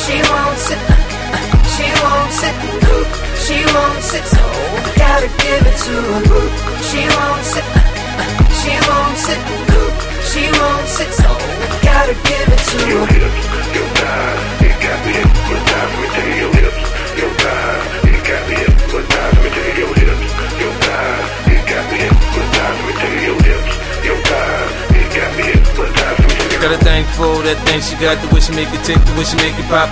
She won't sit, she won't sit, she won't sit, so gotta give it to her. She won't sit, she won't sit, she won't sit, so gotta give it to her. Your hips, your thighs, it got me hypnotized. Let me tell you, your hips, your thighs, it got me hypnotized. Let me tell you, your hips, your thighs, it got me hypnotized. Let me tell you, your hips, your thighs, it got me hypnotized. Got a thing for that thing she got, the way she make it tick, the way she make it pop.